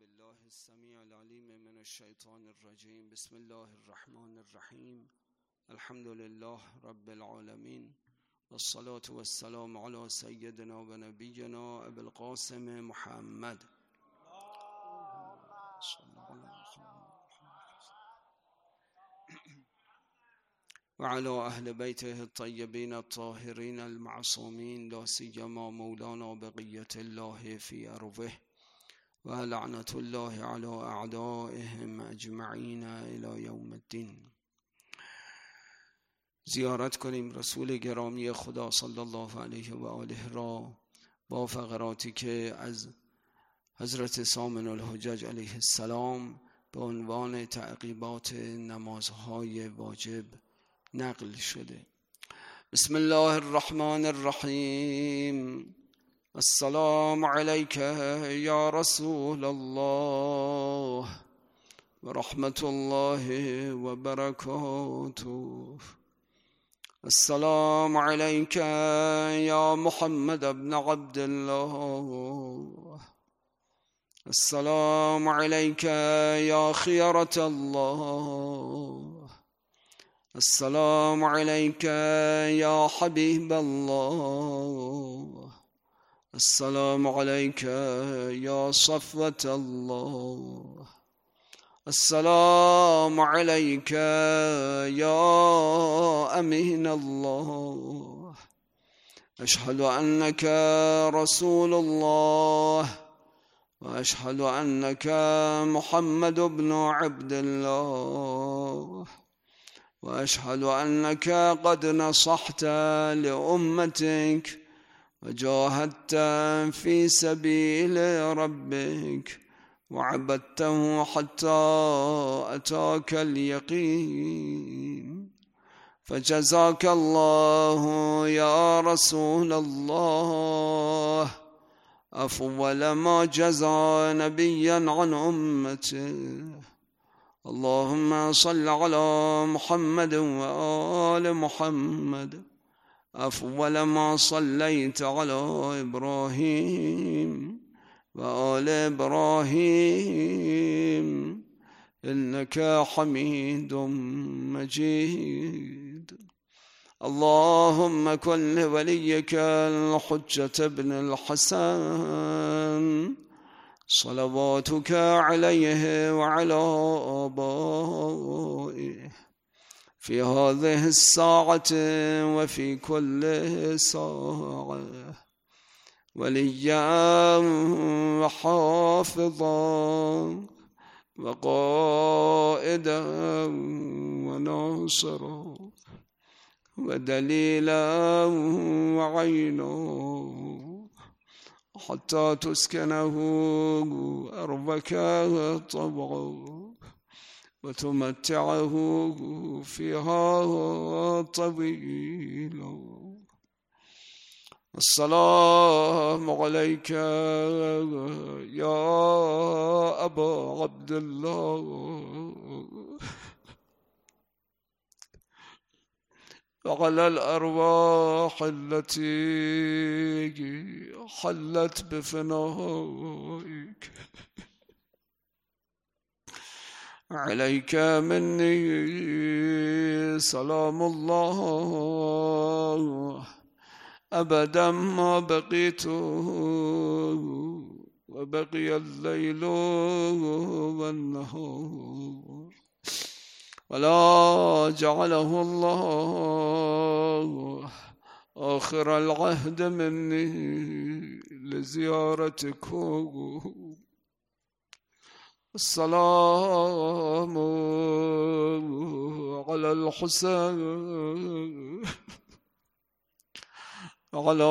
بالله السميع العليم من الشيطان الرجيم. بسم الله الرحمن الرحيم. الحمد لله رب العالمين، والصلاة والسلام على سيدنا ونبينا أبي القاسم محمد وعلى أهل بيته الطيبين الطاهرين المعصومين، لا سيما مولانا بقية الله في أرضه، ولعنة الله على أعدائهم أجمعين إلى يوم الدين. زیارت کنیم رسول گرامی خدا صلی الله علیه و آله را با فقراتی که از حضرت سامن الحجج علیه السلام به عنوان تعقیبات نمازهای واجب نقل شده. بسم الله الرحمن الرحیم. السلام علیک یا رسول الله و رحمت الله و برکاته. السلام علیک یا محمد بن عبد الله. السلام علیک یا خیرة الله. السلام علیک یا حبیب الله. السلام علیک یا صفوة الله. السلام علیک یا امین الله. اشهد انک رسول الله و اشهد انک محمد بن عبد الله و اشهد انک قد نصحت لأمتك وجاهدت في سبيل ربك وعبدته حتى أتاك اليقين، فجزاك الله يا رسول الله أفضل ما جزى نبيا عن أمته. اللهم صل على محمد وآل محمد أفضل ما صليت على إبراهيم وآل إبراهيم إنك حميد مجيد. اللهم كن لوليك الحجة بن الحسن صلواتك عليه وعلى آبائه في هذه الساعة وفي كل ساعة وليا وحافظا وقائدا وناصرا ودليلا وعينا حتى تسكنه أرضك طوعا وتمتعه فيها طويلا. السلام عليك يا أبا عبد الله وعلى الأرواح التي حلت بفنائك. عليك مني سلام الله أبدا ما بقيت وبقي الليل والنهار، ولا جعله الله آخر العهد مني لزيارتكم. السلام على الحسين على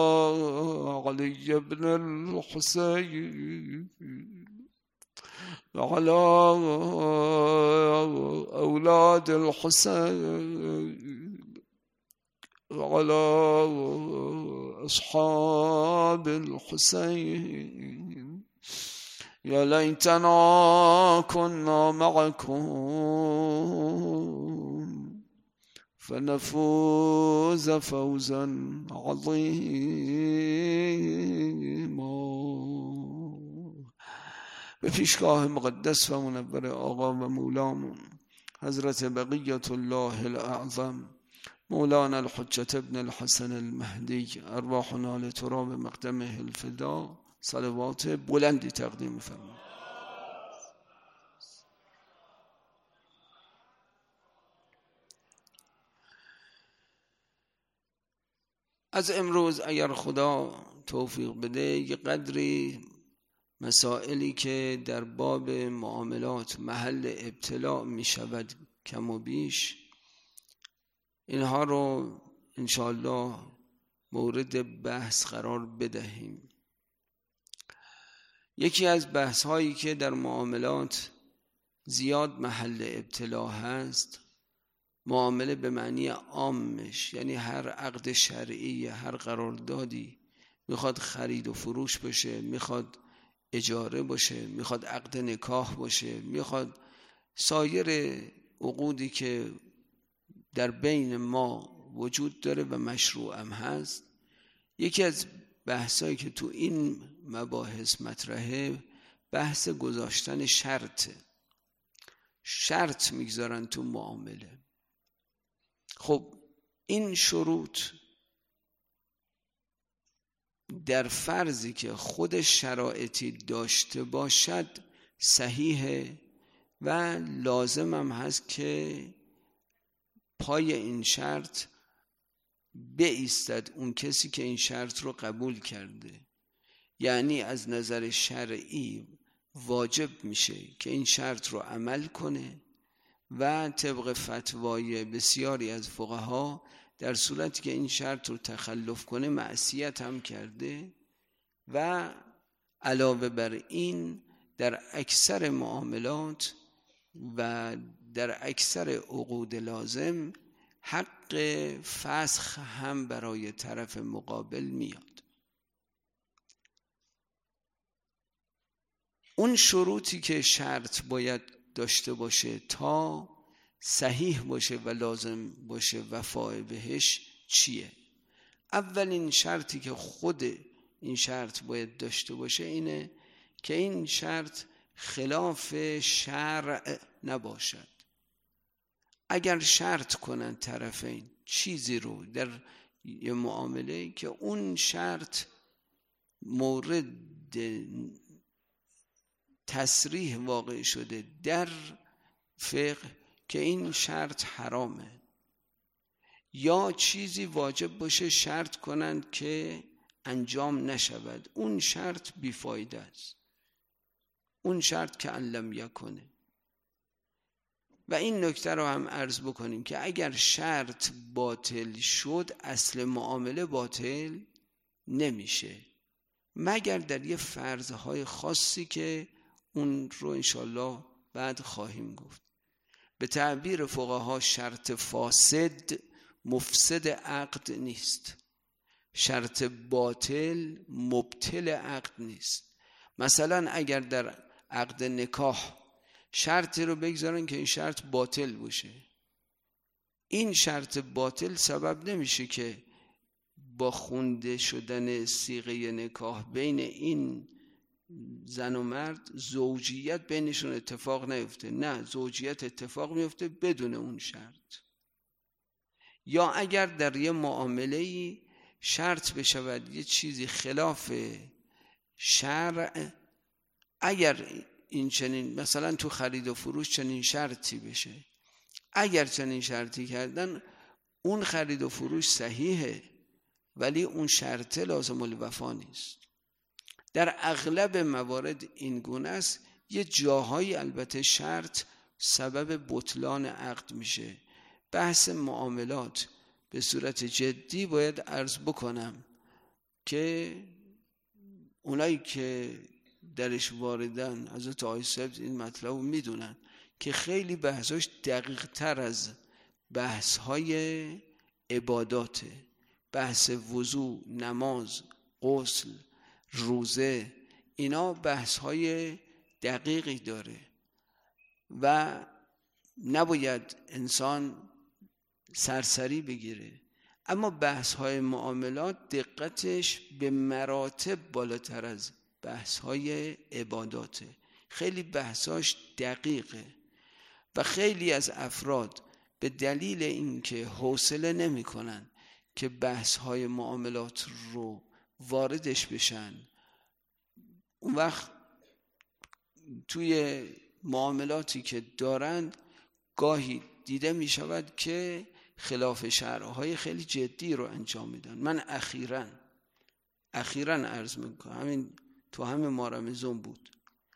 علي بن الحسين وعلى أولاد الحسين وعلى أصحاب الحسين. يا ليتنا كنا معكم فنفوز فوزا عظيما. به پیشگاه مقدس و منور آقا و مولامون حضرت بقیت الله الاعظم مولانا الحجة ابن الحسن المهدی، ارواحنا لتراب مقدمه الفدا، صلوات بلندی تقدیم فرمایید. از امروز اگر خدا توفیق بده یه قدری مسائلی که در باب معاملات محل ابتلاع می شود کم و بیش، اینها رو انشاءالله مورد بحث قرار بدهیم. یکی از بحث هایی که در معاملات زیاد محل ابتلاع هست، معامله به معنی عامش، یعنی هر عقد شرعی، هر قراردادی، میخواد خرید و فروش باشه، میخواد اجاره باشه، میخواد عقد نکاح باشه، میخواد سایر عقودی که در بین ما وجود داره و مشروع هم هست. یکی از بحثایی که تو این مباحث مطرحه بحث گذاشتن شرط میگذارن تو معامله. خب این شروط در فرضی که خود شرایطی داشته باشد صحیحه و لازم هم هست که پای این شرط بایستد اون کسی که این شرط رو قبول کرده. یعنی از نظر شرعی واجب میشه که این شرط رو عمل کنه و طبق فتوای بسیاری از فقها در صورتی که این شرط رو تخلف کنه معصیت هم کرده. و علاوه بر این در اکثر معاملات و در اکثر عقود لازم حق فسخ هم برای طرف مقابل میاد. اون شروطی که شرط باید داشته باشه تا صحیح باشه و لازم باشه وفای بهش چیه؟ اولین شرطی که خود این شرط باید داشته باشه اینه که این شرط خلاف شرع نباشد. اگر شرط کنن طرفین چیزی رو در یه معامله که اون شرط مورد تصریح واقع شده در فقه که این شرط حرامه، یا چیزی واجب باشه شرط کنند که انجام نشود، اون شرط بیفایده است، اون شرط که علم یکنه. و این نکته رو هم عرض بکنیم که اگر شرط باطل شد اصل معامله باطل نمیشه، مگر در یه فرضهای خاصی که اون رو انشالله بعد خواهیم گفت. به تعبیر فقها شرط فاسد مفسد عقد نیست، شرط باطل مبطل عقد نیست. مثلا اگر در عقد نکاح شرطی رو بگذارن که این شرط باطل باشه، این شرط باطل سبب نمیشه که با خونده شدن صیغه نکاح بین این زن و مرد زوجیت بینشون اتفاق نیفته. نه، زوجیت اتفاق میفته بدون اون شرط. یا اگر در یه معامله‌ای شرط بشود یه چیزی خلاف شرع، اگر این چنین مثلا تو خرید و فروش چنین شرطی بشه، اگر چنین شرطی کردن اون خرید و فروش صحیحه ولی اون شرط لازم الوفا نیست. در اغلب موارد این گونه است. یه جاهایی البته شرط سبب بطلان عقد میشه. بحث معاملات به صورت جدی باید عرض بکنم که اونایی که درش واردن حضرت آقای صاحب این مطلب رو میدونن که خیلی بحثاش دقیق تر از بحث‌های عباداته. بحث وضو، نماز، غسل، روزه، اینا بحث‌های دقیقی داره و نباید انسان سرسری بگیره. اما بحث‌های معاملات دقتش به مراتب بالاتر از بحث‌های عباداته. خیلی بحثاش دقیقه و خیلی از افراد به دلیل اینکه حوصله نمی‌کنن که بحث‌های معاملات رو واردش بشن، اون وقت توی معاملاتی که دارن گاهی دیده می شود که خلاف شرعهای خیلی جدی رو انجام میدن. من اخیراً عرض میکنم، همین تو همین ماه رمضان بود،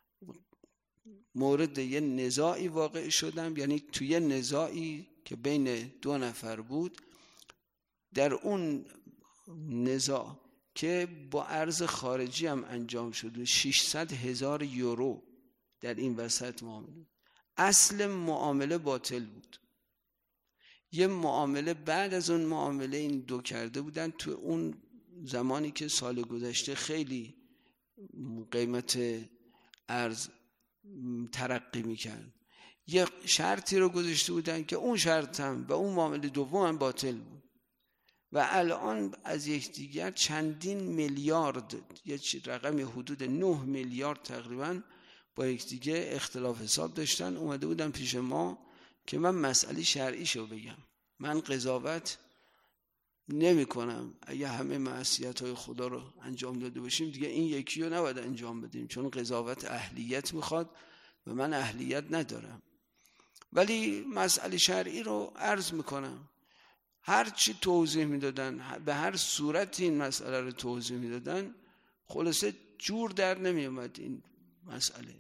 مورد یه نزاعی واقع شدم، یعنی توی یه نزاعی که بین دو نفر بود، در اون نزاع که با ارز خارجی هم انجام شد 600,000 یورو در این وسط معامله. اصل معامله باطل بود. یه معامله بعد از اون معامله این دو کرده بودن. تو اون زمانی که سال گذشته خیلی قیمت ارز ترقی میکرد، یه شرطی رو گذاشته بودن که اون شرط هم و اون معامله دوم هم باطل بود و الان از یکدیگر چندین میلیارد، یه رقم حدود 9 میلیارد تقریبا با یکدیگه اختلاف حساب داشتن. اومده بودن پیش ما که من مسئله شرعیشو بگم. من قضاوت نمی کنم، اگه همه معصیت‌های خدا رو انجام داده باشیم دیگه این یکی رو نباید انجام بدیم، چون قضاوت اهلیت میخواد و من اهلیت ندارم. ولی مسئله شرعی رو عرض میکنم، هر چی توضیح میدادن، به هر صورت این مسئله رو توضیح میدادن، خلاصه جور در نمی اومد این مسئله.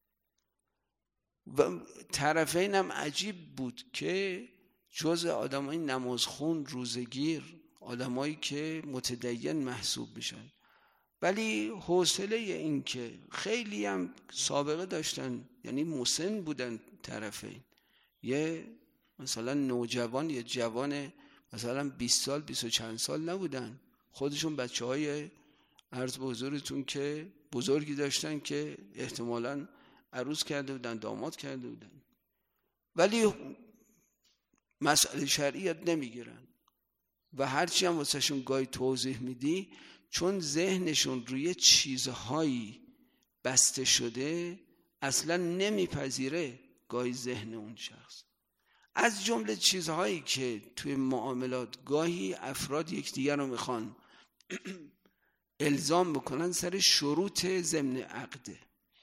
و طرفین هم عجیب بود که جز آدمای نمازخون، روزگیر، آدمایی که متدین محسوب میشن، ولی حوصله این که خیلی هم سابقه داشتن، یعنی مسن بودن طرفین، یه مثلا نوجوان، یه جوان مثلا 20 سال 20 و چند سال نبودن، خودشون بچه‌های عرض به حضورتون که بزرگی داشتن که احتمالاً عروس کرده بودن، داماد کرده بودن، ولی مسئله شرعیت نمیگیرن و هرچی هم واسه شون گاهی توضیح میدی، چون ذهنشون روی چیزهایی بسته شده اصلا نمیپذیره گاهی ذهن اون شخص. از جمله چیزهایی که توی معاملات گاهی افراد یکدیگر رو میخوان الزام بکنن سر شروط ضمن عقده.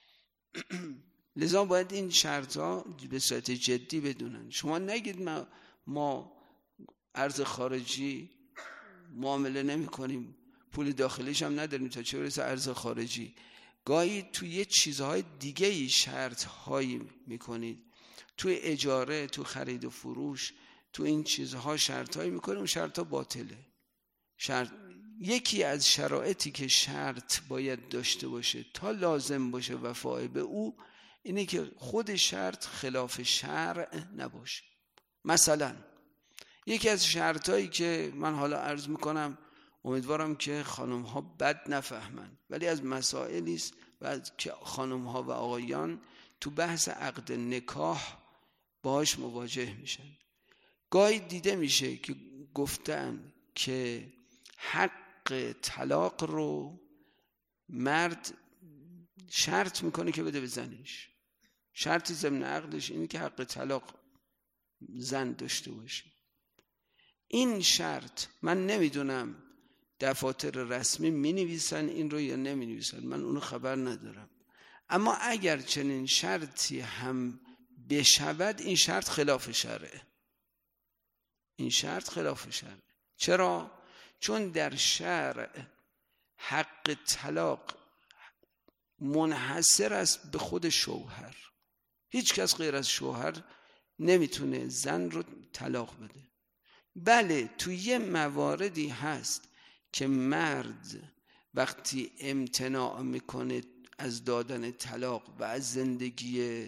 لذا باید این شرطا به صورت جدی بدونن. شما نگید ما ارز خارجی معامله نمی کنیم، پول داخلیش هم نداریم تا چه برسه ارز خارجی. گاهی توی یه چیزهای دیگه ای شرط هایی میکنید، توی اجاره، تو خرید و فروش، تو این چیزها شرط هایی میکنید، اون شرط ها باطله. یکی از شرایطی که شرط باید داشته باشه تا لازم باشه وفای به او، اینه که خود شرط خلاف شرع نباشه. مثلا یکی از شرطایی که من حالا عرض میکنم، امیدوارم که خانم ها بد نفهمن، ولی از مسائلی است و که خانم ها و آقایان تو بحث عقد نکاح باهاش مواجه میشن. گاهی دیده میشه که گفتن که حق طلاق رو مرد شرط میکنه که بده به زنش. شرط ضمن عقدش اینه که حق طلاق زن داشته باشه. این شرط من نمیدونم دفاتر رسمی می نویسن این رو یا نمی نویسن، من اونو خبر ندارم، اما اگر چنین شرطی هم بشود این شرط خلاف شرعه. این شرط خلاف شرعه. چرا؟ چون در شرع حق طلاق منحصر است به خود شوهر. هیچ کس غیر از شوهر نمیتونه زن رو طلاق بده. بله توی یه مواردی هست که مرد وقتی امتناع میکنه از دادن طلاق و از زندگی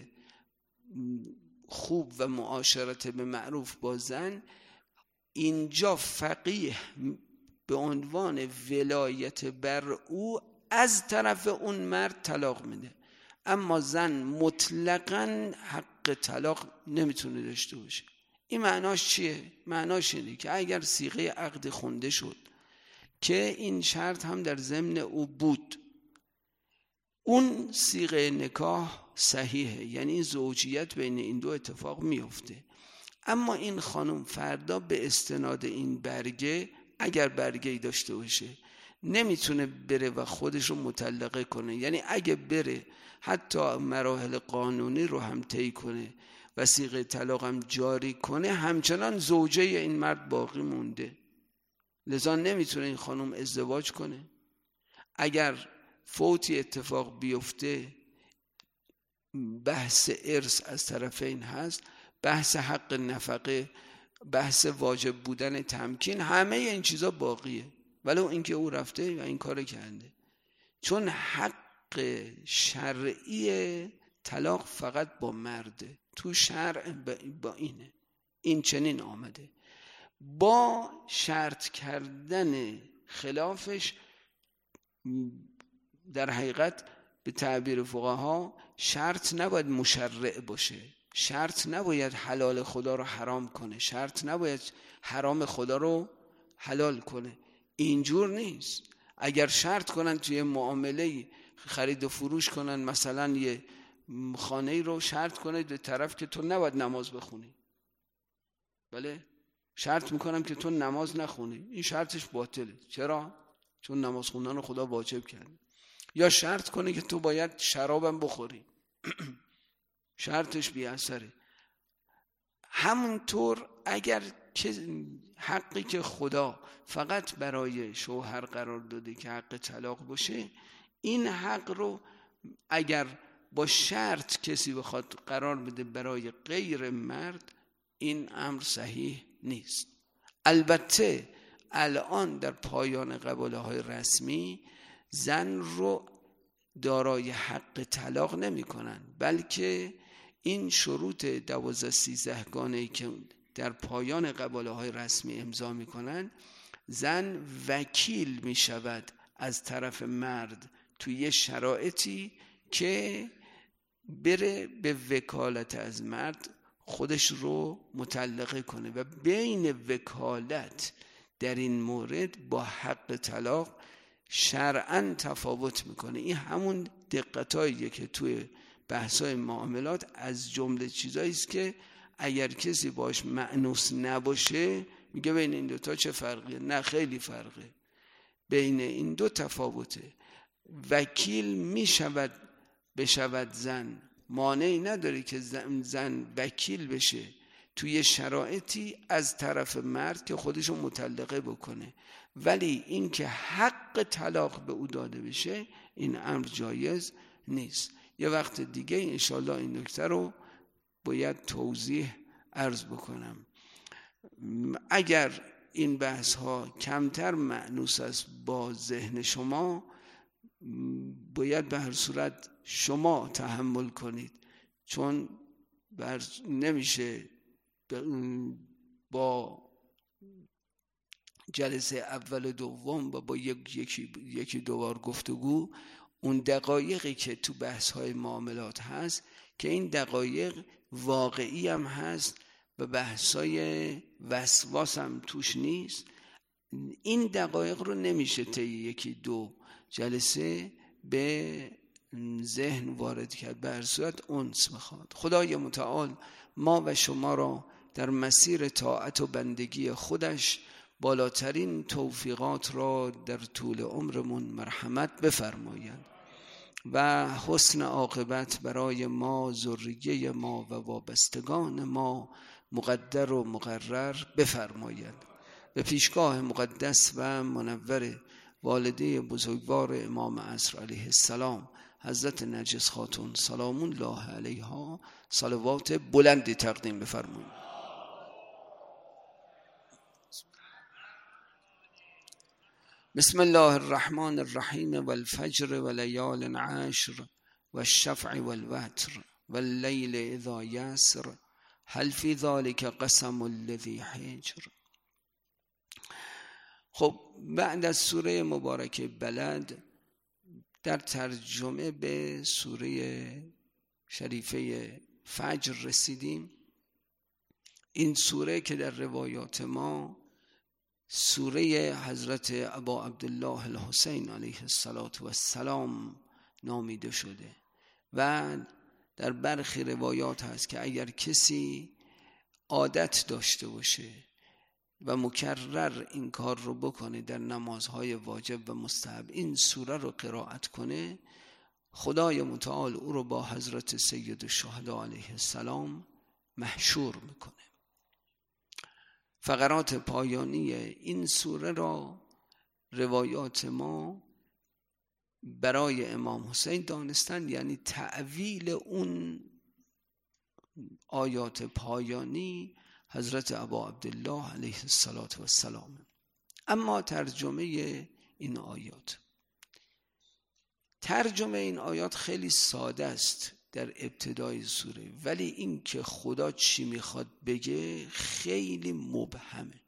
خوب و معاشرت به معروف با زن، اینجا فقیه به عنوان ولایت بر او از طرف اون مرد طلاق میده، اما زن مطلقاً حق طلاق نمیتونه داشته باشه. این معناش چیه؟ معناش اینه که اگر صیغه عقد خونده شد که این شرط هم در ضمن او بود، اون صیغه نکاح صحیحه، یعنی زوجیت بین این دو اتفاق میفته. اما این خانم فردا به استناد این برگه، اگر برگه‌ای داشته باشه، نمیتونه بره و خودش رو مطلقه کنه. یعنی اگه بره حتی مراحل قانونی رو هم طی کنه و صیغه طلاق هم جاری کنه، همچنان زوجه این مرد باقی مونده. لذا نمیتونه این خانم ازدواج کنه. اگر فوتی اتفاق بیفته، بحث ارث از طرفین هست، بحث حق نفقه، بحث واجب بودن تمکین، همه این چیزا باقیه، ولو اینکه او رفته و این کار کرده. چون حق شرعی طلاق فقط با مرده، تو شرع با اینه، این چنین آمده. با شرط کردن خلافش، در حقیقت به تعبیر فقها شرط نباید مشرع باشه، شرط نباید حلال خدا رو حرام کنه، شرط نباید حرام خدا رو حلال کنه. اینجور نیست. اگر شرط کنن توی معامله خرید و فروش کنن، مثلا یه خانه رو شرط کنه به طرف که تو نباید نماز بخونی، بله، شرط میکنم که تو نماز نخونی، این شرطش باطله. چرا؟ چون نماز خوندن رو خدا واجب کرده. یا شرط کنه که تو باید شرابم بخوری، شرطش بی اثره. همونطور اگر که حقی که خدا فقط برای شوهر قرار داده که حق طلاق باشه، این حق رو اگر با شرط کسی بخواد قرار بده برای غیر مرد، این امر صحیح نیست. البته الان در پایان قباله‌های رسمی زن رو دارای حق طلاق نمی کنن، بلکه این شروط 12-13 گانه‌ای که در پایان قباله‌های رسمی امضا می کنن، زن وکیل می شود از طرف مرد توی شرایطی که بره به وکالت از مرد خودش رو مطلقه کنه و بین وکالت در این مورد با حق طلاق شرعاً تفاوت میکنه. این همون دقتاییه که توی بحث‌های معاملات از جمله چیزایی است که اگر کسی باش مأنوس نباشه میگه بین این دوتا چه فرقیه؟ نه، خیلی فرقه. بین این دو تفاوته. وکیل میشود بشود زن، مانعی نداره که زن وکیل بشه توی شرایطی از طرف مرد که خودشو مطلقه بکنه، ولی این که حق طلاق به او داده بشه، این امر جایز نیست. یه وقت دیگه انشالله این نکته رو باید توضیح عرض بکنم. اگر این بحث ها کمتر مأنوس است با ذهن شما، باید به هر صورت شما تحمل کنید، چون نمیشه با جلسه اول و دوم و با یکی دو بار گفتگو اون دقایقی که تو بحث های معاملات هست، که این دقایق واقعی هم هست و بحث های وسواس هم توش نیست، این دقایق رو نمیشه طی یکی دو جلسه به ذهن وارد کرد. به هر صورت انس میخواد. خدای متعال ما و شما را در مسیر طاعت و بندگی خودش بالاترین توفیقات را در طول عمرمون مرحمت بفرماید و حسن عاقبت برای ما، ذریه ما و وابستگان ما مقدر و مقرر بفرماید. به پیشگاه مقدس و منور والده بزرگوار امام عصر علیه السلام حضرت نرگس خاتون سلام الله علیها صلوات بلندی تقدیم بفرمایید. بسم الله الرحمن الرحیم والفجر ولیال عشر والشفع والوتر واللیل اذا یسر هل فی ذلک قسم الذی حجر. خب بعد از سوره مبارکه بلد در ترجمه به سوره شریفه فجر رسیدیم. این سوره که در روایات ما سوره حضرت ابا عبدالله الحسین علیه السلام نامیده شده و در برخی روایات هست که اگر کسی عادت داشته باشه و مکرر این کار رو بکنه در نمازهای واجب و مستحب، این سوره رو قرائت کنه، خدای متعال او رو با حضرت سید الشهدا علیه السلام محشور میکنه. فقرات پایانی این سوره را روایات ما برای امام حسین دانستن، یعنی تعویل اون آیات پایانی حضرت ابا عبدالله علیه السلام. اما ترجمه این آیات، ترجمه این آیات خیلی ساده است در ابتدای سوره، ولی این که خدا چی میخواد بگه خیلی مبهمه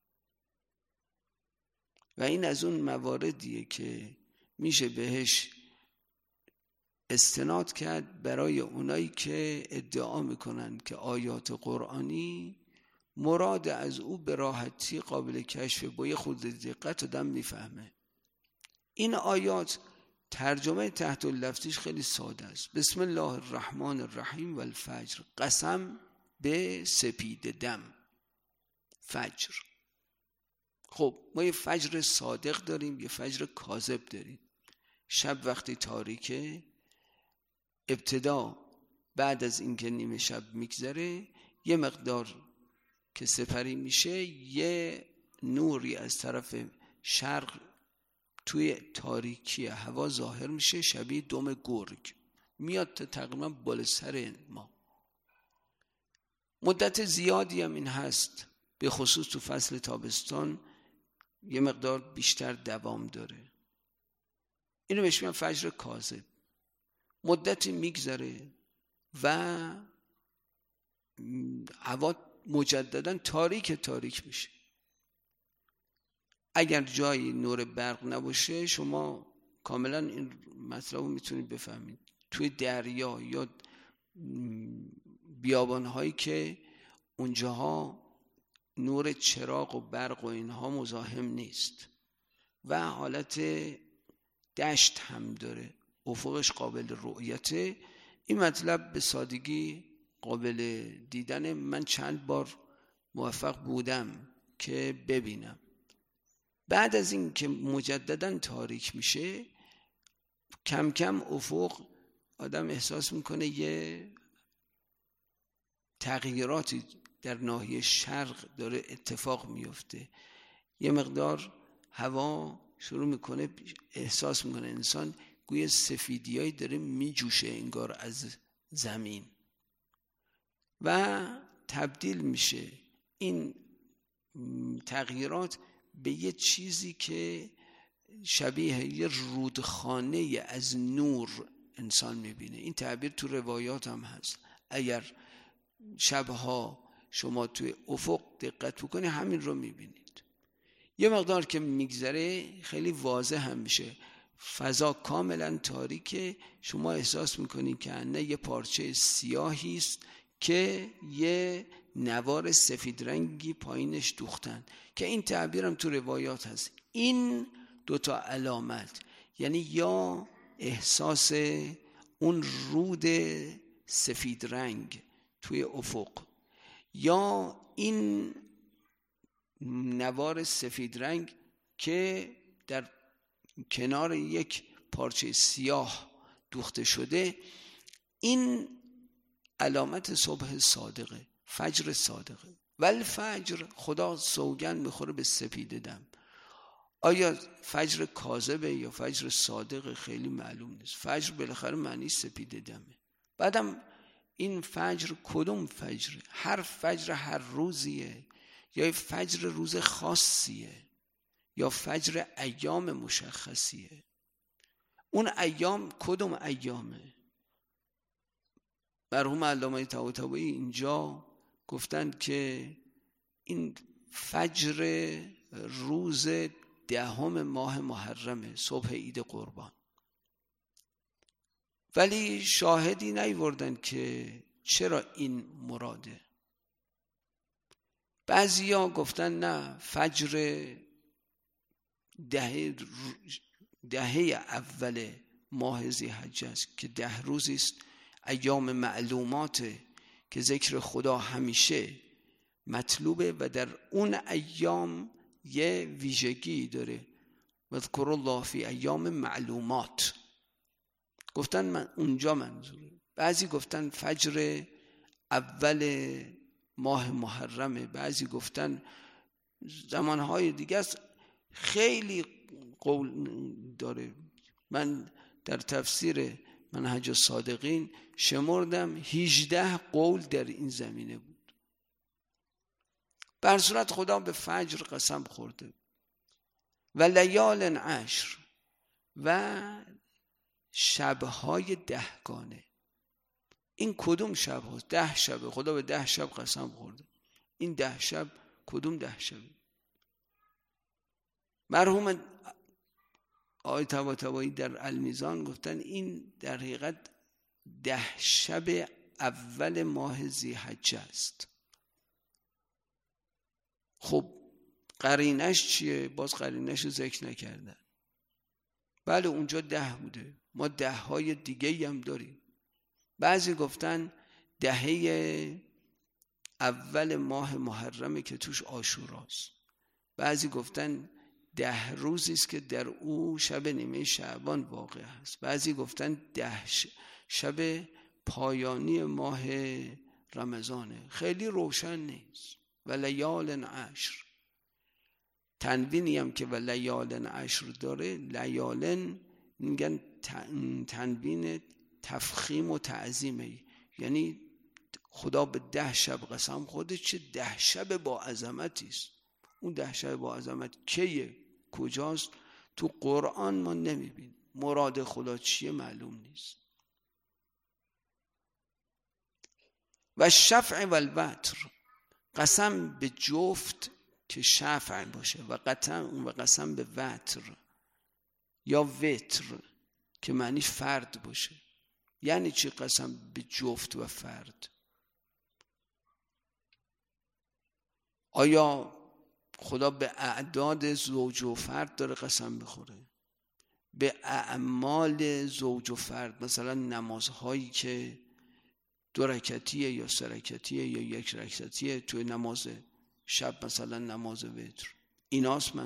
و این از اون مواردیه که میشه بهش استناد کرد برای اونایی که ادعا میکنن که آیات قرآنی مراد از او به راحتی قابل کشفه، با یه خود دقت آدم میفهمه. این آیات ترجمه تحت اللفظیش خیلی ساده است. بسم الله الرحمن الرحیم و الفجر، قسم به سپید دم، فجر. خب ما یه فجر صادق داریم، یه فجر کاذب داریم. شب وقتی تاریکه، ابتدا بعد از اینکه نیمه شب میگذره، یه مقدار که سپری میشه، یه نوری از طرف شرق توی تاریکی هوا ظاهر میشه، شبیه دم گرگ میاد تا تقریبا بالا سر ما. مدت زیادی هم این هست، به خصوص تو فصل تابستان یه مقدار بیشتر دوام داره. اینو بهش میگن فجر کاذب. مدتی میگذره و هوا مجددا تاریک میشه. اگر جایی نور برق نباشه، شما کاملا این مطلب رو میتونید بفهمید. توی دریا یا بیابانهایی که اونجاها نور چراغ و برق و اینها مزاحم نیست و حالت دشت هم داره، افقش قابل رؤیته، این مطلب به سادگی قابل دیدن. من چند بار موفق بودم که ببینم. بعد از این که مجددا تاریک میشه، کم کم افق آدم احساس میکنه یه تغییراتی در ناحیه شرق داره اتفاق میفته. یه مقدار هوا شروع میکنه، احساس میکنه انسان گویا سفیدیایی داره میجوشه انگار از زمین و تبدیل میشه این تغییرات به یه چیزی که شبیه یه رودخانه از نور انسان میبینه. این تعبیر تو روایات هم هست. اگر شبها شما توی افق دقت بکنی همین رو میبینید. یه مقدار که میگذره خیلی واضح هم میشه، فضا کاملا تاریکه، شما احساس میکنید که نه یه پارچه سیاهی است که یه نوار سفید رنگی پایینش دوختن، که این تعبیرم تو روایات هست. این دوتا علامت، یعنی یا احساس اون رود سفید رنگ توی افق یا این نوار سفید رنگ که در کنار یک پارچه سیاه دوخته شده، این علامت صبح صادقه، فجر صادقه. ولی فجر، خدا سوگند میخوره به سپید دم. آیا فجر کاذبه یا فجر صادقه خیلی معلوم نیست. فجر بالاخره معنی سپید دمه. بعدم این فجر کدوم فجر؟ هر فجر هر روزیه یا فجر روز خاصیه یا فجر ایام مشخصیه؟ اون ایام کدوم ایامه؟ مرحوم علامه طباطبایی اینجا گفتن که این فجر روز 10 ماه محرمه، صبح عید قربان. ولی شاهدی نیوردن که چرا این مراده. بعضیا گفتن نه، فجر دهه اول ماه ذی‌حجه است که 10 روزی است، ایام معلومات که ذکر خدا همیشه مطلوبه و در اون ایام یه ویژگی داره. اذکروا الله فی ایام معلومات. گفتن من اونجا منظوره. بعضی گفتن فجر اول ماه محرمه، بعضی گفتن زمانهای دیگه است. خیلی قول داره. من در تفسیر منهج الصادقین شمردم 18 قول در این زمینه بود. به هر صورت خدا به فجر قسم خورده و لیال عشر و شبهای 10 گانه. این کدوم شب هست؟ 10 شبه. خدا به 10 شب قسم خورده. این 10 شب کدوم 10 شبه؟ مرحوم آقای طباطبایی در المیزان گفتن این در حقیقت 10 شب اول ماه ذی‌حجه است. خب قرینش چیه؟ باز قرینش رو ذکر نکردن. بله اونجا 10 بوده، ما 10 های دیگه هم داریم. بعضی گفتن دهه اول ماه محرمه که توش عاشوراست. بعضی گفتن 10 روزی است که در او شب نیمه شعبان واقع است. بعضی گفتن 10 شب پایانی ماه رمضانه. خیلی روشن نیست. و لیال عشر، تنوینی هم که و لیال عشر داره، لیالن میگن تنوین تفخیم و تعظیمه، یعنی خدا به 10 شب قسم خورده. چه 10 شب با عظمتی است. اون 10 شب با عظمت کیه؟ کجاست؟ تو قرآن ما نمیبینیم. مراد خدا چیه معلوم نیست. و شفع و الوتر، قسم به جفت که شفع باشه و قسم به وتر یا وتر که معنیش فرد باشه. یعنی چی قسم به جفت و فرد؟ آیا خدا به اعداد زوج و فرد داره قسم بخوره؟ به اعمال زوج و فرد، مثلا نمازهایی که 2 رکعتیه یا 3 رکعتیه یا 1 رکعتیه، توی نماز شب مثلا نماز وتر، ایناست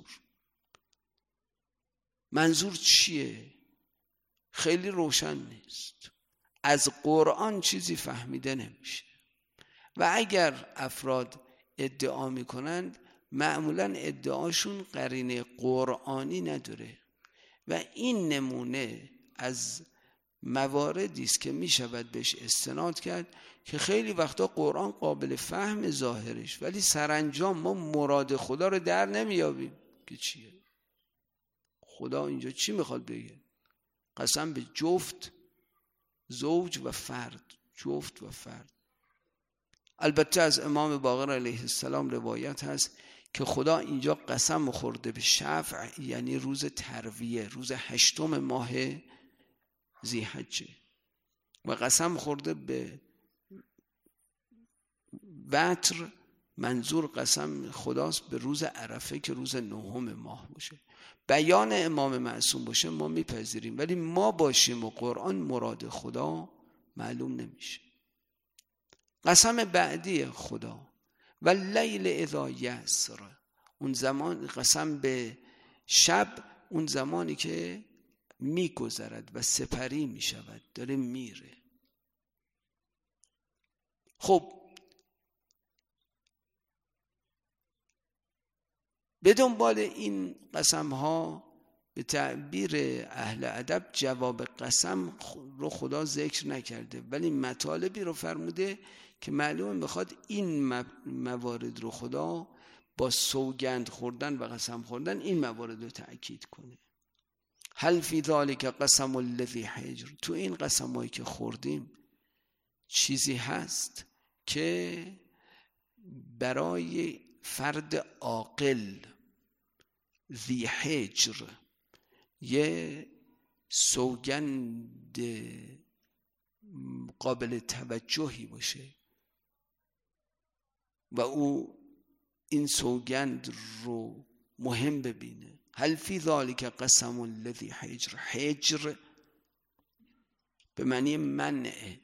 منظور چیه؟ خیلی روشن نیست. از قرآن چیزی فهمیده نمیشه و اگر افراد ادعا میکنند معمولا ادعاشون قرینه قرآنی نداره و این نمونه از مواردی است که میشود بهش استناد کرد که خیلی وقتا قرآن قابل فهم ظاهرش، ولی سرانجام ما مراد خدا رو در نمیابیم که چیه. خدا اینجا چی میخواد بگه؟ قسم به جفت، زوج و فرد، جفت و فرد. البته از امام باقر علیه السلام روایت هست که خدا اینجا قسم خورده به شفع، یعنی روز ترویه، روز 8 ماه ذی‌حجه، و قسم خورده به وتر، منظور قسم خداست به روز عرفه که روز 9 ماه باشه. بیان امام معصوم باشه ما میپذیریم، ولی ما باشیم و قرآن مراد خدا معلوم نمیشه. قسم بعدی خدا و لیل اذا یسر، اون زمان قسم به شب، اون زمانی که میگذرد و سپری میشود، داره میره. خب به دنبال این قسم ها به تعبیر اهل ادب جواب قسم رو خدا ذکر نکرده، ولی مطالبی رو فرموده که معلومه میخواد این موارد رو خدا با سوگند خوردن و قسم خوردن این موارد رو تأکید کنه. هل فی ذلک قسم الذی حجر، تو این قسمایی که خوردیم چیزی هست که برای فرد عاقل ذی حجر یه سوگند قابل توجهی باشه و او این سوگند رو مهم ببینه. هل فی ذلک قسم الذی حجر، حجر به معنی منع.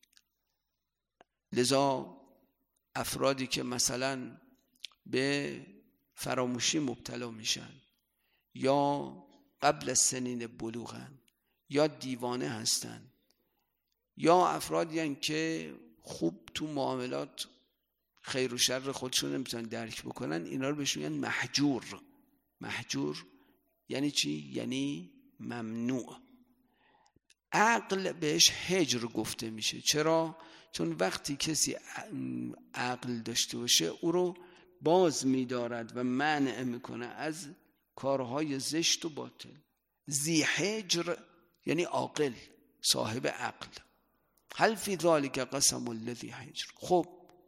لذا افرادی که مثلا به فراموشی مبتلا میشن یا قبل از سنین بلوغن یا دیوانه هستن یا افرادی هستن که خوب تو معاملات خیر و شر خودشون نمیتونن درک بکنن، اینا رو بهشون میگن محجور. محجور یعنی چی؟ یعنی ممنوع. عقل بهش هجر گفته میشه. چرا؟ چون وقتی کسی عقل داشته باشه او رو باز می‌دارد و منع میکنه از کارهای زشت و باطل. ذی هجر یعنی عاقل، صاحب عقل. هل فی ذلک قسم الذی هجر. خب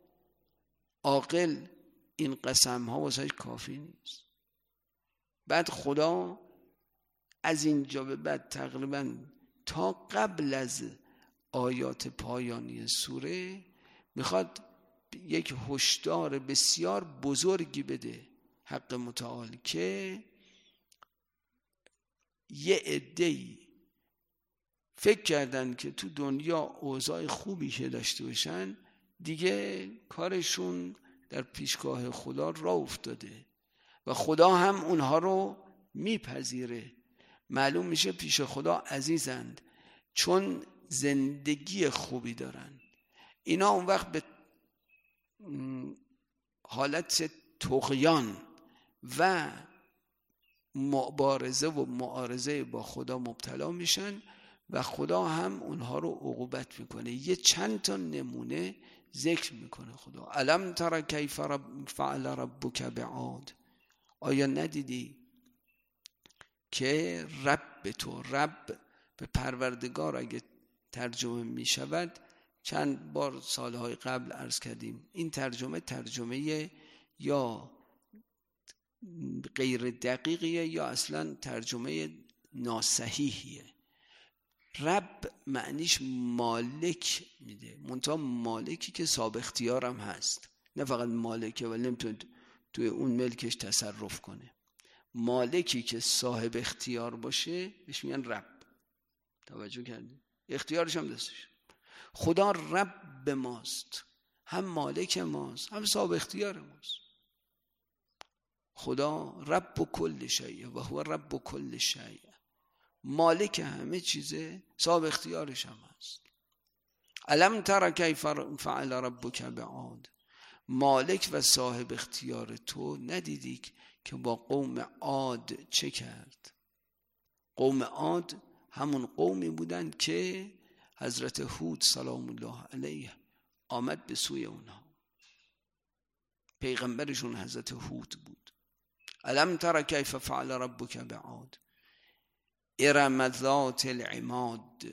عاقل این قسم ها واسه کافی نیست. بعد خدا از اینجا به بعد تقریبا تا قبل از آیات پایانی سوره میخواد یک هشدار بسیار بزرگی بده حق متعال که یه عده‌ای فکر کردن که تو دنیا اوضاع خوبی که داشته باشن دیگه کارشون در پیشگاه خدا راه افتاده و خدا هم اونها رو میپذیره. معلوم میشه پیش خدا عزیزند چون زندگی خوبی دارن. اینا اون وقت به حالت طغیان و مبارزه و معارضه با خدا مبتلا میشن و خدا هم اونها رو عقوبت میکنه. یه چند تا نمونه ذکر میکنه خدا. الم تر کیف فعل ربک بعاد. آیا ندیدی که رب تو، رب به پروردگار اگه ترجمه میشود، چند بار سالهای قبل عرض کردیم این ترجمه یا غیر دقیقیه یا اصلا ترجمه ناصحیحیه. رب معنیش مالک میده، منتها مالکی که صاحب اختیارم هست، نه فقط مالکه ولی نمیتونه توی اون ملکش تصرف کنه. مالکی که صاحب اختیار باشه بهش میگن رب. توجه کردی؟ اختیارش هم دستش. خدا رب ماست، هم مالک ماست هم صاحب اختیار ماست. خدا رب کل شیء و هو رب کل شیء، مالک همه چیزه، صاحب اختیارش هم هست. الم تر کیف فعل ربک بعاد. مالک و صاحب اختیار تو ندیدی که با قوم عاد چه کرد؟ قوم عاد همون قومی بودند که حضرت هود سلام الله علیه آمد به سوی اونها. پیغمبرشون حضرت هود بود. الم تر کیف فعل ربک بعاد ارم ذات العماد.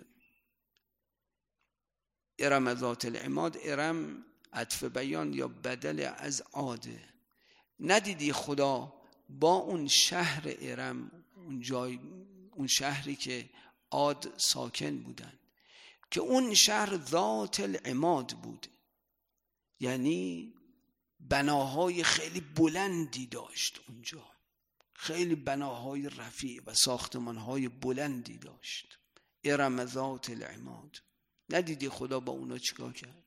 ارم ذات العماد، ارم عطف بیان یا بدل از عاده. ندیدی خدا با اون شهر ارم، اون شهری که عاد ساکن بودن، که اون شهر ذات العماد بود، یعنی بناهای خیلی بلندی داشت اونجا، خیلی بناهای رفیع و ساختمانهای بلندی داشت. ارم ذات العماد. ندیدی خدا با اونا چیکار کرد؟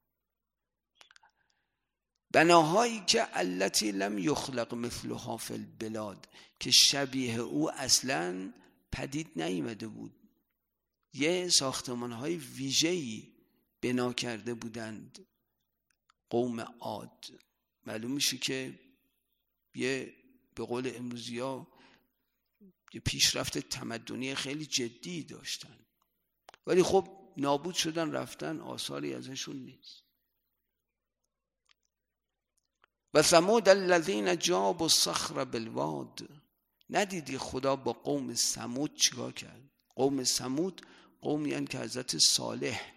بناهایی که التی لم یخلق مثلها فی البلاد، که شبیه او اصلا پدید نیامده بود. یه ساختمانهای ویژه‌ای بنا کرده بودند قوم عاد. معلوم میشه که یه به قول امروزی‌ها یه پیشرفت تمدنی خیلی جدی داشتن، ولی خب نابود شدن، رفتن، آثاری ازشون نیست. و ثمود الذین جابوا الصخر بالواد. ندیدی خدا با قوم ثمود چیکار کرد؟ قوم ثمود قومی هستند که حضرت صالح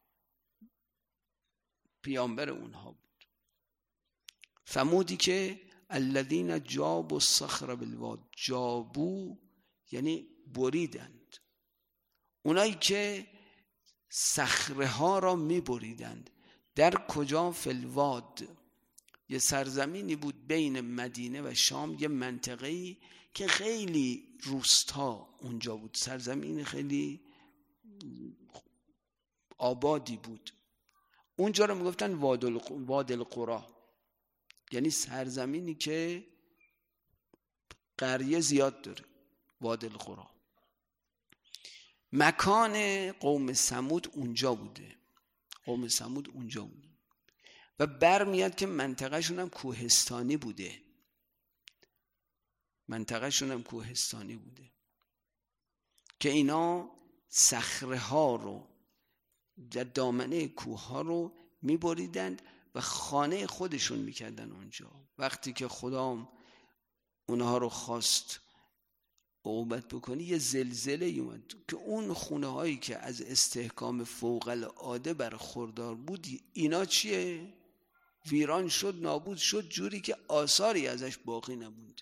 پیامبر اونها بود. ثمودی که الذین جابوا الصخر بالواد، جابو یعنی بریدند، اونایی که صخره ها را می بریدند. در کجا؟ فی الواد، یه سرزمینی بود بین مدینه و شام، یه منطقه‌ای که خیلی روستا اونجا بود، سرزمین خیلی آبادی بود. اونجا رو میگفتن واد القرا، یعنی سرزمینی که قریه زیاد داره، واد القرا. مکان قوم ثمود اونجا بوده، قوم ثمود اونجا بوده و برمیاد که منطقهشون هم کوهستانی بوده، منطقهشون هم کوهستانی بوده که اینا صخره ها رو در دامنه کوه ها رو میبریدند و خانه خودشون میکردن اونجا. وقتی که خدا اونها رو خواست عقوبت بکنی، یه زلزله اومد که اون خونه هایی که از استحکام فوق العاده برخوردار بود، اینا چیه؟ ویران شد، نابود شد، جوری که آثاری ازش باقی نموند.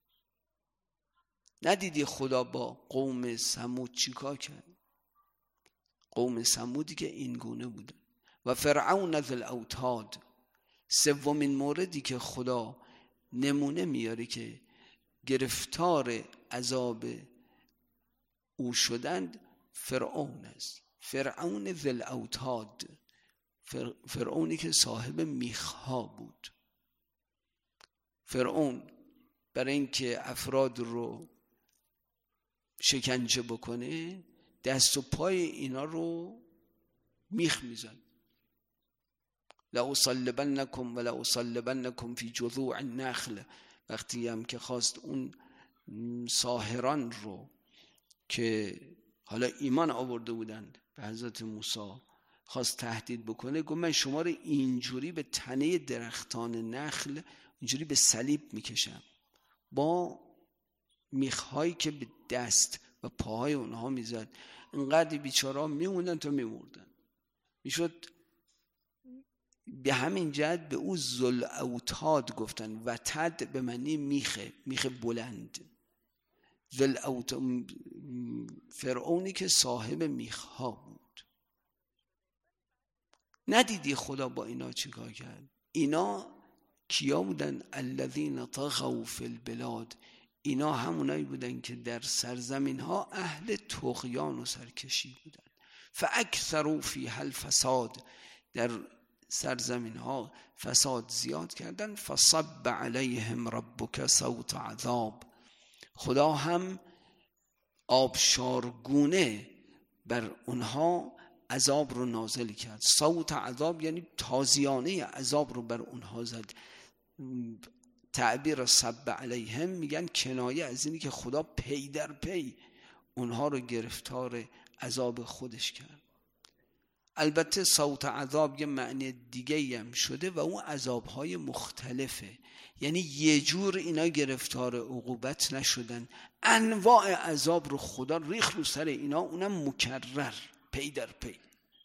ندیدی خدا با قوم ثمود چیکار کرد؟ قوم ثمودی که این گونه بودن. و فرعون ذی الاوتاد، سومین موردی که خدا نمونه میاره که گرفتار عذاب او شدند فرعون است. فرعون ذی الاوتاد، فرعونی که صاحب میخها بود. فرعون برای اینکه افراد رو شکنجه بکنه، دست و پای اینا رو میخ میزن. لأصلبنکم ولأصلبنکم فی جذوع النخل. وقتی هم که خواست اون ساحران رو که حالا ایمان آورده بودند به حضرت موسی، خواست تهدید بکنه، گفت من شما رو اینجوری به تنه درختان نخل اینجوری به صلیب میکشم، با میخهایی که به دست و پاهای اونها میزد. اینقدر بیچاره‌ها میموندن تا میمردن. میشد به همین جهت به او ذل اوتاد گفتن. وتد به معنی میخه، میخ بلند. ذل اوتاد، فرعونی که صاحب میخها بود. ندیدی خدا با اینا چیکار کرد؟ اینا کیا بودن؟ الذین طغوا فی البلاد. اینا همونایی بودن که در سرزمین ها اهل طغیان و سرکشی بودن. فاکثروا فیها الفساد، در سرزمین ها فساد زیاد کردن. فصب علیهم ربک صوت عذاب، خدا هم آبشارگونه بر اونها عذاب رو نازل کرد. صوت عذاب یعنی تازیانه عذاب رو بر اونها زد. تعبیر صب علیهم میگن کنایه از اینی که خدا پی در پی اونها رو گرفتار عذاب خودش کرد. البته صوت عذاب یه معنی دیگه هم شده و اون عذابهای مختلفه، یعنی یه جور اینا گرفتار عقوبت نشدن، انواع عذاب رو خدا ریخ رو سر اینا، اونم مکرر، پی در پی.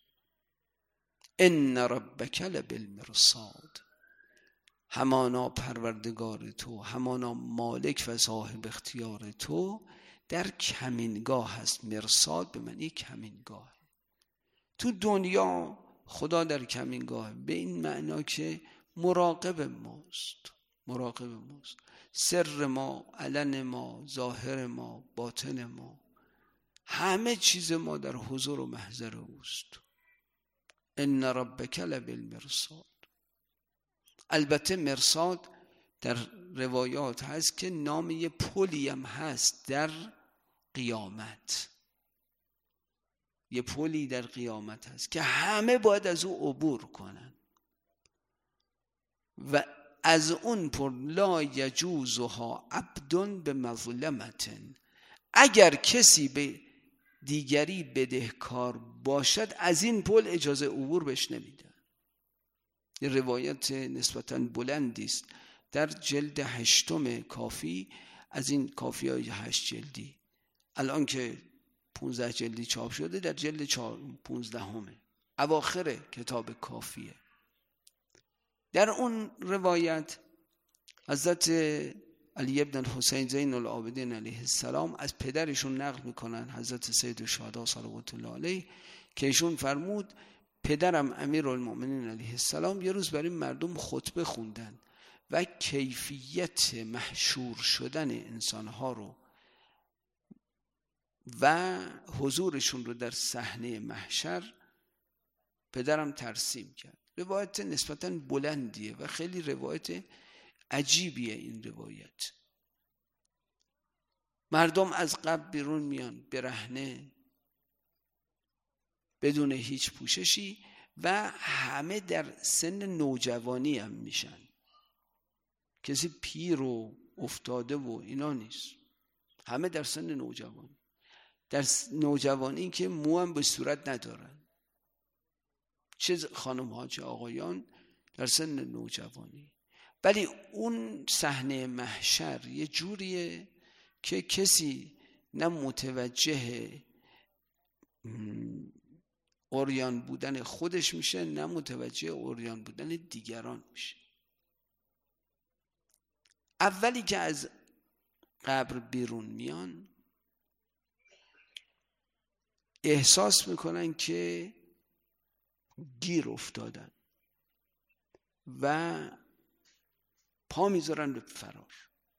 ان ربک لبالمرصاد، همانا پروردگار تو، همانا مالک و صاحب اختیار تو در کمینگاه هست. مرصاد به معنی کمینگاه. تو دنیا خدا در کمینگاه، به این معنا که مراقب ماست، مراقب ماست. سر ما، علن ما، ظاهر ما، باطن ما، همه چیز ما در حضور و محضر اوست. ان ربک لبالمرصاد. البته مرصاد در روایات هست که نام یه پلی هم هست در قیامت، یه پلی در قیامت هست که همه باید از او عبور کنن و از اون پر لا یجوزها عبد بمظلمة، اگر کسی به دیگری بدهکار باشد از این پل اجازه عبور بهش نمیدن. یه روایت نسبتاً بلندی است در جلد 8 کافی، از این کافی های 8 جلدی، الان که 15 جلدی چاپ شده، در جلد 15 اواخر کتاب کافیه. در اون روایت حضرت علی ابن حسین زین العابدین علیه السلام از پدرشون نقل میکنن، حضرت سید الشهدا صلوات الله علیه، که ایشون فرمود پدرم امیرالمؤمنین علیه السلام یه روز برای مردم خطبه خوندن و کیفیت محشور شدن انسانها رو و حضورشون رو در صحنه محشر پدرم ترسیم کرد. روایت نسبتاً بلندیه و خیلی روایت عجیبیه این روایت. مردم از قبر بیرون میان برهنه، بدون هیچ پوششی و همه در سن نوجوانی هم میشن. کسی پیر و افتاده و اینا نیست، همه در سن نوجوانی. در نوجوانی که مو هم به صورت ندارن، چه خانم ها چه آقایان در سن نوجوانی. ولی اون صحنه محشر یه جوریه که کسی نه متوجه عریان بودن خودش میشه، نه متوجه عریان بودن دیگران میشه. اولی که از قبر بیرون میان احساس میکنن که گیر افتادن و پا میذارن به فرار،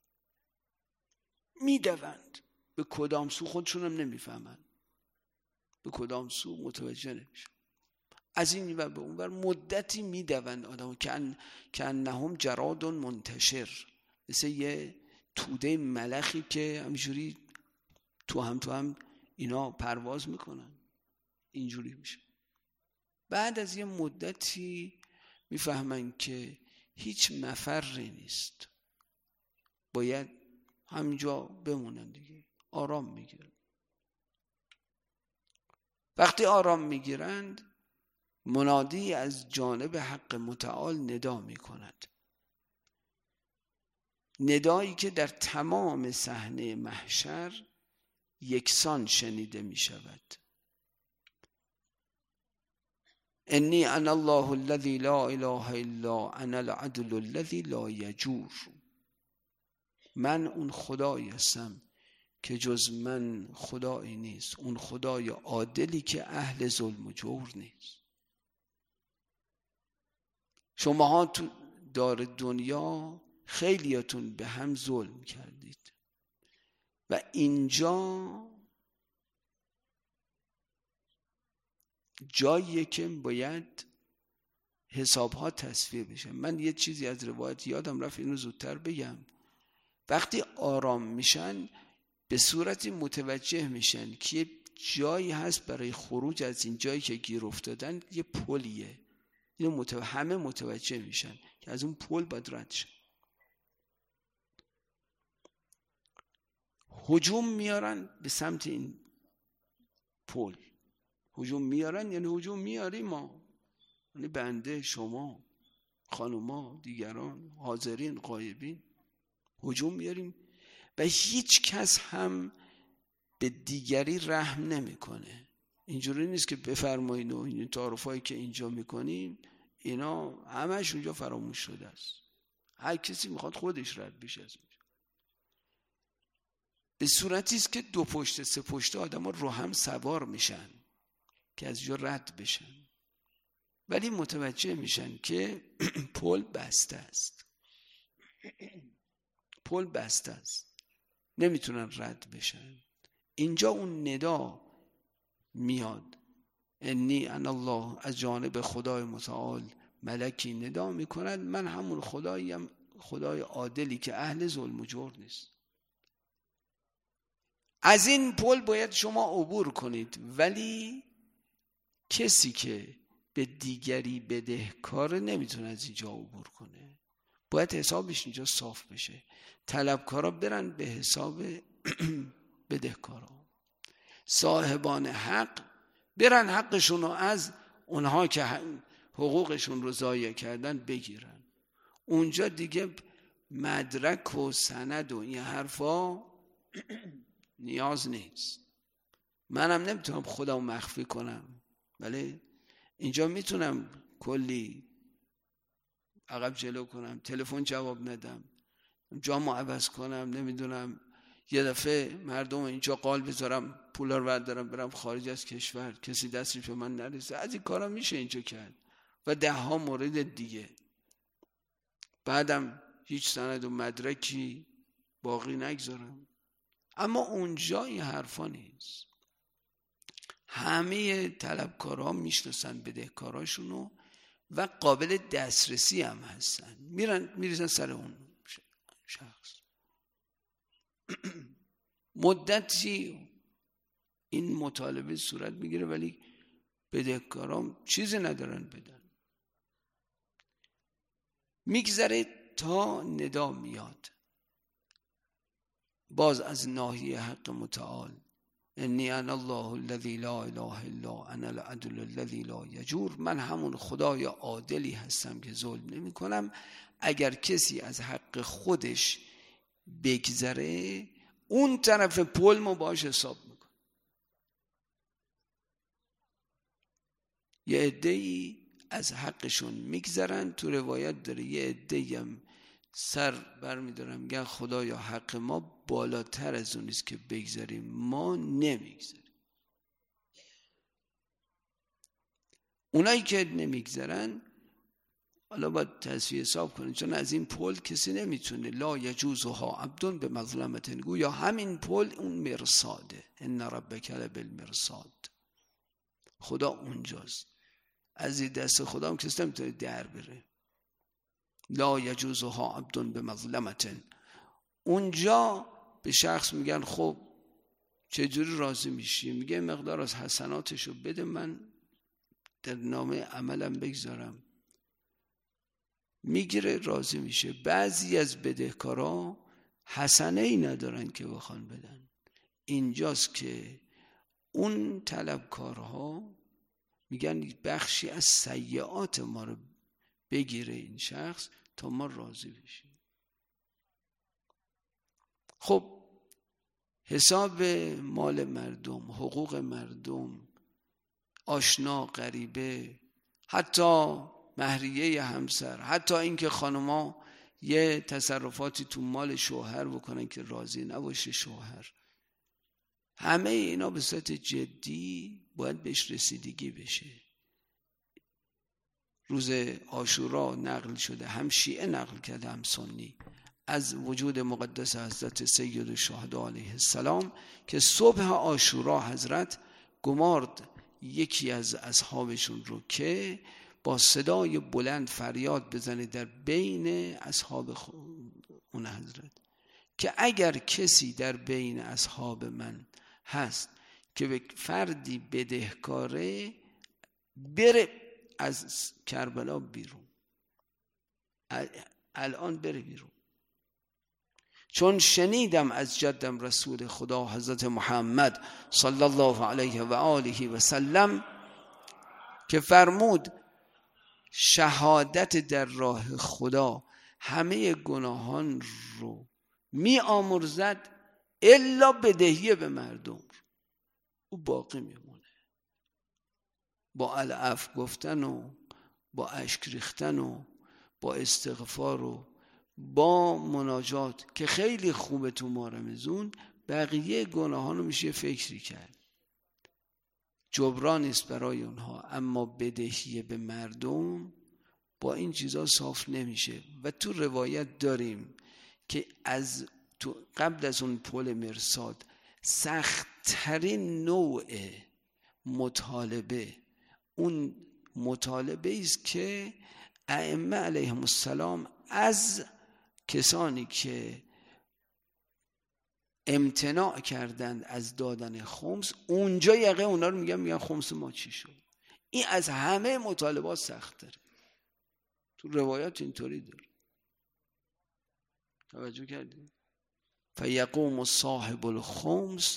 میدوند به کدام سو خودشون هم نمیفهمن، به کدام سو متوجه نمیشن. از این ور به اون ور مدتی میدوند آدم که انهم جراد منتشر، مثل یه توده ملخی که همینجوری تو هم اینا پرواز میکنن، اینجوری میشه. بعد از یه مدتی میفهمن که هیچ مفری نیست، باید همینجا بمونن دیگه. آرام میگیرن. وقتی آرام میگیرند منادی از جانب حق متعال ندا میکند، ندایی که در تمام صحنه محشر یکسان شنیده می شود. انی انا الله الذی لا اله الا انا العدل الذی لا یجور. من اون خدایی هستم که جز من خدایی نیست، اون خدای عادلی که اهل ظلم و جور نیست. شماها تو دار دنیا خیلیاتون به هم ظلم کردید و اینجا جاییه که باید حسابها تصفیه بشه. من یه چیزی از روایت یادم رفت، اینو زودتر بگم. وقتی آرام میشن به صورتی متوجه میشن که یه جایی هست برای خروج از این جایی که گیر افتادن، یه پلیه. اینو همه متوجه میشن که از اون پل باید رد شن. هجوم میارن به سمت این پل. هجوم میارن یعنی هجوم میاریم ما، یعنی بنده، شما، خانوما، دیگران، حاضرین، غایبین، هجوم میاریم و هیچ کس هم به دیگری رحم نمیکنه. اینجوری نیست که بفرمایید و این تعارفایی که اینجا میکنیم اینا همش اونجا فراموش شده است. هر کسی میخواد خودش رد بشه از اونجا. به صورتی است که دو پشت سه پشت آدم ها رو هم سوار میشن که از جا رد بشن، ولی متوجه میشن که پل بسته است. پل بسته است، نمیتونن رد بشن. اینجا اون ندا میاد، انی انا الله، از جانب خدای متعال ملکی ندا میکند من همون خداییم، خدای عادلی که اهل ظلم و جور نیست. از این پل باید شما عبور کنید، ولی کسی که به دیگری بدهکار نمیتونه از اینجا عبور کنه. باید حسابش اینجا صاف بشه. طلبکارا برن به حساب بدهکارا. صاحبان حق برن حقشون رو از اونها که حقوقشون رو ضایع کردن بگیرن. اونجا دیگه مدرک و سند و این حرفا نیاز نیست. منم نمیتونم خودم مخفی کنم، ولی اینجا میتونم کلی عقب جلو کنم، تلفن جواب ندم، جامو عوض کنم، نمیدونم یه دفعه مردم اینجا قال بذارم، پولا رو بردارم برم خارج از کشور، کسی دستش به من نرسه. از این کارا میشه اینجا کرد و 10 مورد دیگه. بعدم هیچ سند و مدرکی باقی نگذارم. اما اونجا این حرفا نیست. همه طلبکارها میشناسن بدهکاراشونو و قابل دسترسی هم هستن، میریزن سر اون شخص. مدتی این مطالبه صورت میگیره ولی بدهکاران چیزی ندارن بدن. میگذره تا ندا میاد باز از ناحیه حق متعال، انی انا الله الذی لا اله الا انا العدل الذی لا یجور. من همون خدای عادلی هستم که ظلم نمی کنم. اگر کسی از حق خودش بگذره اون طرف پل ما باش حساب میکن. یه عده‌ای از حقشون میگذرن، تو روایت داره یه عده‌ای هم سر برمیدارن میگن خدایا حق ما بالاتر از اونیست که بگذاریم، ما نمیگذاریم. اونایی که نمیگذارن حالا باید تصفیه حساب کنید، چون از این پل کسی نمیتونه. لا یجوزها عبد به مظلمت، گویا همین پل اون مرصاده. ان ربک لبالمرصاد، خدا اونجاست. از این دست خدا هم کسی نمیتونه در بره. لا یجوزها عبد به مظلمت. اونجا به شخص میگن خب چجوری راضی میشی؟ میگه مقدار از حسناتشو بده من در نامه عملم بگذارم. میگیره راضی میشه. بعضی از بدهکارا حسنه ای ندارن که بخوان بدن. اینجاست که اون طلبکارها میگن بخشی از سیئات ما رو بگیره این شخص تا ما راضی بشیم. خب حساب مال مردم، حقوق مردم، آشنا غریبه، حتی مهریه همسر، حتی اینکه خانما یه تصرفاتی تو مال شوهر بکنن که راضی نباشه شوهر، همه اینا به صورت جدی باید بهش رسیدگی بشه. روز عاشورا نقل شده، هم شیعه نقل کرده هم سنی، از وجود مقدس حضرت سید الشهدا علیه السلام که صبح عاشورا حضرت گمارد یکی از اصحابشون رو که با صدای بلند فریاد بزنه در بین اصحاب اون حضرت که اگر کسی در بین اصحاب من هست که به فردی بدهکاره، بره از کربلا بیرون، الان بره بیرون. چون شنیدم از جدم رسول خدا حضرت محمد صلی الله علیه و آله و سلم که فرمود شهادت در راه خدا همه گناهان رو می آمرزد الا بدهی به مردم، او باقی میمونه. با العفو گفتن و با اشک ریختن و با استغفار و با مناجات که خیلی خوبه تو ماه رمضان، بقیه گناهان رو میشه فکری کرد، جبران است برای اونها. اما بدهی به مردم با این چیزا صاف نمیشه. و تو روایت داریم که قبل از اون پل مرصاد سخت‌ترین نوع مطالبه اون مطالبه است که ائمه علیهم السلام از کسانی که امتناع کردند از دادن خمس، اونجا یقه اونا رو میگن خمس ما چی شد. این از همه مطالبات سخت تره. تو روایات اینطوری داره. توجه کردید؟ فیقوم صاحب الخمس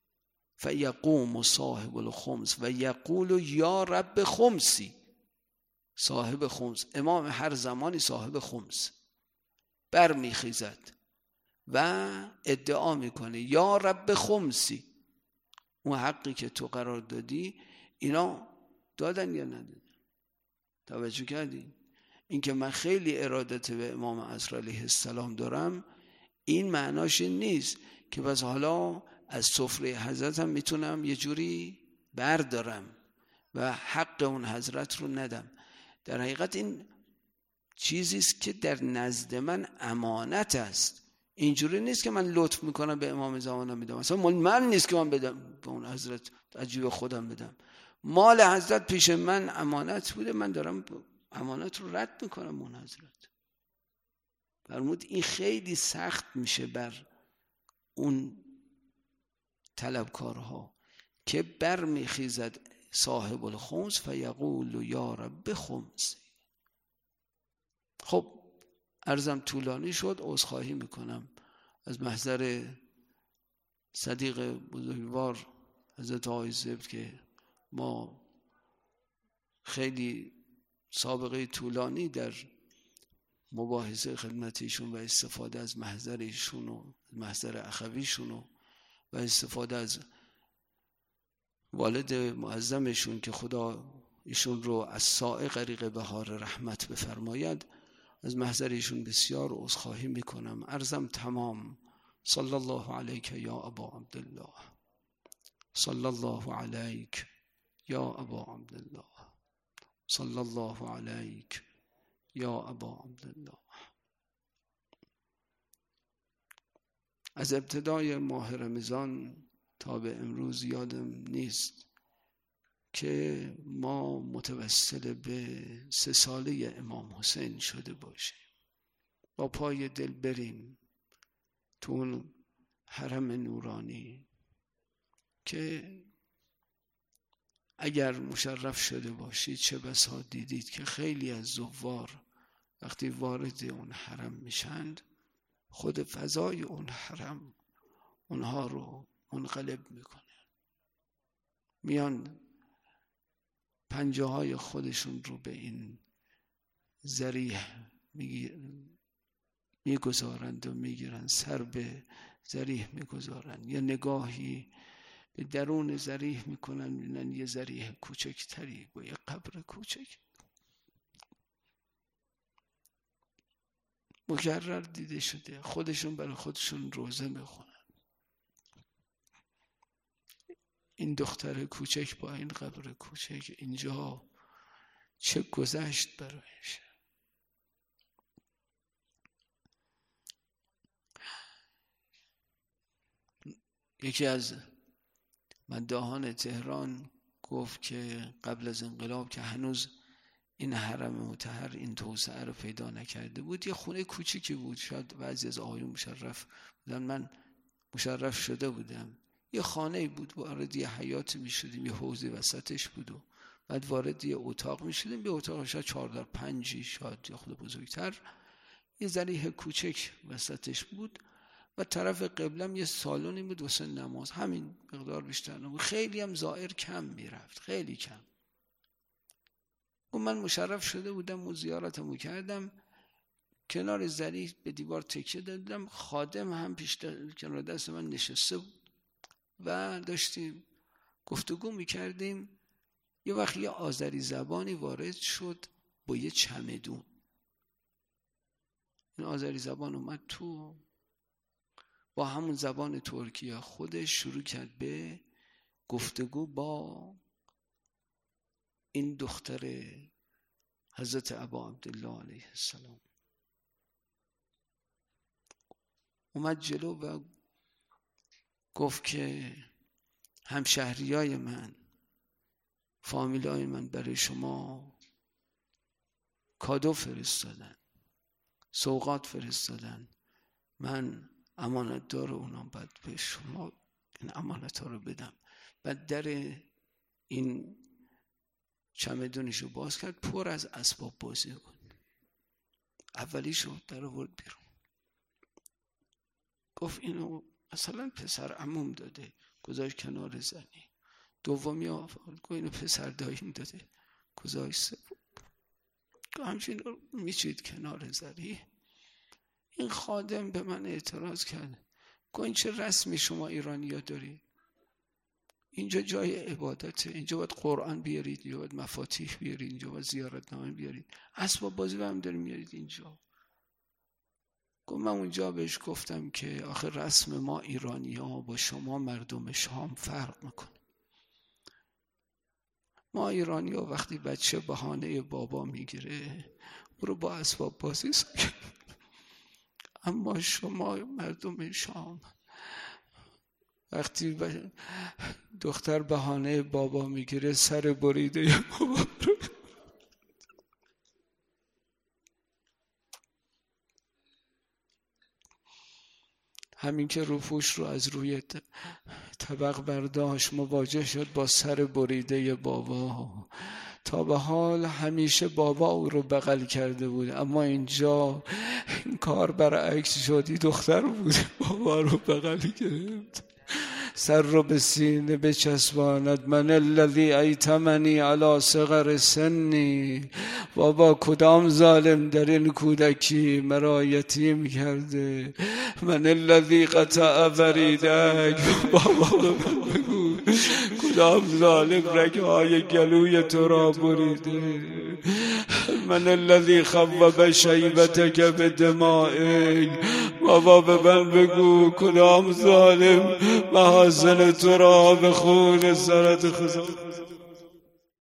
و یقول یا رب خمسی. صاحب خمس، امام هر زمانی صاحب خمس، برمیخیزد و ادعا میکنه یا رب خمسی، اون حقی که تو قرار دادی اینا دادن یا ندادن. توجه کردین؟ این که من خیلی ارادت به امام عصر علیه السلام دارم این معناش نیست که بس حالا از سفره حضرت هم میتونم یه جوری بردارم و حق اون حضرت رو ندم. در حقیقت این چیزیست که در نزد من امانت است اینجوری نیست که من لطف میکنم به امام زمانم میدم، اصلا مال من نیست که من بدم به اون حضرت از جیب خودم بدم. مال حضرت پیش من امانت بوده، من دارم امانت رو رد میکنم اون حضرت. فرمود این خیلی سخت میشه بر اون طلبکارها که برمیخیزد صاحب الخمس فیقول یا رب خمسی. خب عرضم طولانی شد، عذرخواهی میکنم از محضر صدیق بزرگوار حضرت آقای زبد که ما خیلی سابقه طولانی در مباحثه خدمت ایشون و استفاده از محضر ایشون و محضر اخویشون و استفاده از والد معظمشون که خدا ایشون رو از سائق غریق بهار رحمت بفرماید، از محضر ایشون بسیار عذرخواهی میکنم. عرضم تمام. صلی الله علیک یا ابا عبدالله، صلی الله علیک یا ابا عبدالله، صلی الله علیک یا ابا عبدالله. از ابتدای ماه رمضان تا به امروز یادم نیست که ما متوسل به 3 ساله امام حسین شده باشیم، با پای دل بریم تو اون حرم نورانی که اگر مشرف شده باشید چه بسا دیدید که خیلی از زوار وقتی وارد اون حرم میشند خود فضای اون حرم اونها رو منقلب میکنه، میان پنجه های خودشون رو به این ذریح میگذارند و میگیرند، سر به ذریح میگذارند، یا نگاهی به درون ذریح میکنن، میبینن یه ذریح کوچکتری با یه قبر کوچک. مکرر دیده شده، خودشون برای خودشون روزه میخونن. این دختر کوچک با این قبر کوچک اینجا چه گذشت برایش. یکی از مداحان تهران گفت که قبل از انقلاب که هنوز این حرم مطهر این توسعه رو پیدا نکرده بود، یه خونه کوچیکی بود، شاید بعضی از آقایون مشرف بودن، من مشرف شده بودم، یه خانه بود، وارد یه حیاط می شدیم، یه حوضی وسطش بود و بعد وارد یه اتاق می شدیم، یه اتاق شاید 4x5 شاید یا خود بزرگتر، یه ذریح کوچک وسطش بود و طرف قبلم یه سالونی بود واسه نماز، همین مقدار، بیشتر نبود. خیلی هم زائر کم میرفت، خیلی کم. و من مشرف شده بودم و زیارتمو کردم، کنار ذریح به دیوار تکیه دادم، خادم هم کنار دست من نشسته بود و داشتیم گفتگو میکردیم. یه وقت یه آذری زبانی وارد شد با یه چمدون. این آذری زبان اومد تو، با همون زبان ترکیه خودش شروع کرد به گفتگو با این دختر حضرت ابا عبدالله علیه السلام. اومد جلو و گفت که همشهریای من، فامیلای من برای شما کادو فرستادن، سوغات فرستادن، من امانت دار اونم باید به شما این امانت ها رو بدم. بعد در این چمدونشو باز کرد، پر از اسباب بازی بود. اولیشو در آورد بیرون، گفت اینو مثلا پسر عموم داده، گذاشت کنار زنی. دومی آورد، گفت اینو پسر داییم داده، گذاشت سوم. همچین رو میچید کنار زنی. این خادم به من اعتراض کرد، گفت این چه رسمی شما ایرانی‌ها دارید؟ اینجا جای عبادته، اینجا باید قرآن بیارید، اینجا باید مفاتیح بیارید، اینجا باید زیارتنامه بیارید، اسباب بازی هم دارید میارید اینجا. گفت من اونجا بهش گفتم که آخه رسم ما ایرانی‌ها با شما مردم شام فرق میکنه. ما ایرانی‌ها وقتی بچه بهانه بابا میگیره برو با اسباب بازی اما شما مردم شام وقتی دختر بهانه بابا میگیره سر بریده بابا رو، همین که روپوش رو از روی طبق برداشت مواجه شد با سر بریده بابا. تا به حال همیشه بابا او رو بغل کرده بود، اما اینجا این کار برعکس شدی، دختر بود بابا رو بغل گرفت، سر رو به سینه بچسباند. من الذی ایتمنی علی صغر سنی، بابا کدام ظالم در این کودکی مرا یتیم کرده؟ من الذی قطع وریدک، بابا بگو کدام ظالم رگهای گلوی تو را بریده؟ من الذی خوب شیبتک بدمائک، بابا به من بگو کدام ظالم محاسن تو را به خون سرت خزید؟